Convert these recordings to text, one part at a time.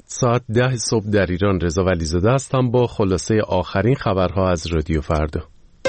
ساعت 10 صبح در ایران. رضا ولیزاده هستم با خلاصه آخرین خبرها از رادیو فردا.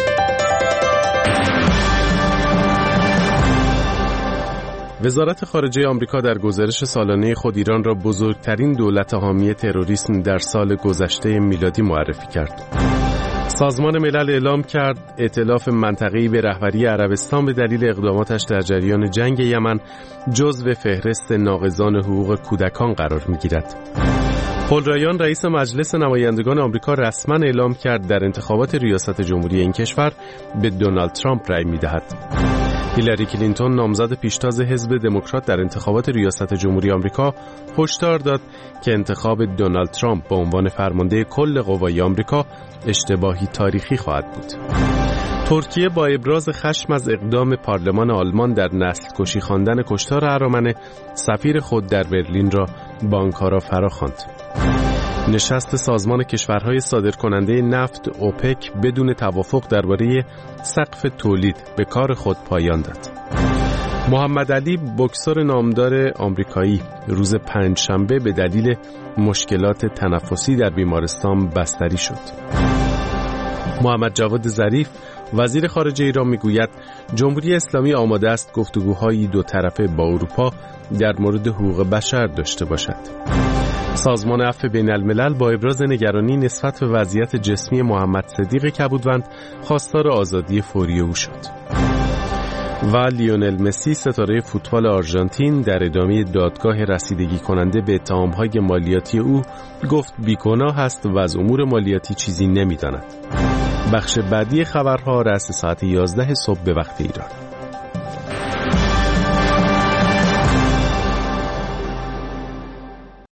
وزارت خارجه آمریکا در گزارش سالانه خود ایران را بزرگترین دولت حامی تروریسم در سال گذشته میلادی معرفی کرد. سازمان ملل اعلام کرد ائتلاف منطقه‌ای به رهبری عربستان به دلیل اقداماتش در جریان جنگ یمن جزو فهرست ناقضان حقوق کودکان قرار می‌گیرد. پل رایان رئیس مجلس نمایندگان آمریکا رسما اعلام کرد در انتخابات ریاست جمهوری این کشور به دونالد ترامپ رأی می‌دهد. هیلاری کلینتون نامزد پیشتاز حزب دموکرات در انتخابات ریاست جمهوری آمریکا هشدار داد که انتخاب دونالد ترامپ به عنوان فرمانده کل قوای آمریکا اشتباهی تاریخی خواهد بود. ترکیه با ابراز خشم از اقدام پارلمان آلمان در نسل کشی خواندن کشتار ارامنه سفیر خود در برلین را به آنکارا فراخواند. نشست سازمان کشورهای صادرکننده نفت اوپک بدون توافق درباره سقف تولید به کار خود پایان داد. محمد علی بوکسور نامدار آمریکایی روز پنجشنبه به دلیل مشکلات تنفسی در بیمارستان بستری شد. محمد جواد ظریف وزیر خارجه ایران میگوید جمهوری اسلامی آماده است گفتگوهای دو طرفه با اروپا در مورد حقوق بشر داشته باشد. سازمان عفو بین الملل با ابراز نگرانی نسبت به وضعیت جسمی محمد صدیق کبودوند خواستار آزادی فوری او شد. و لیونل مسی ستاره فوتبال آرژانتین در ادامه دادگاه رسیدگی کننده به اتهام‌های مالیاتی او گفت بیگناه است و از امور مالیاتی چیزی نمی‌داند. بخش بعدی خبرها رأس ساعت 11 صبح به وقت ایران.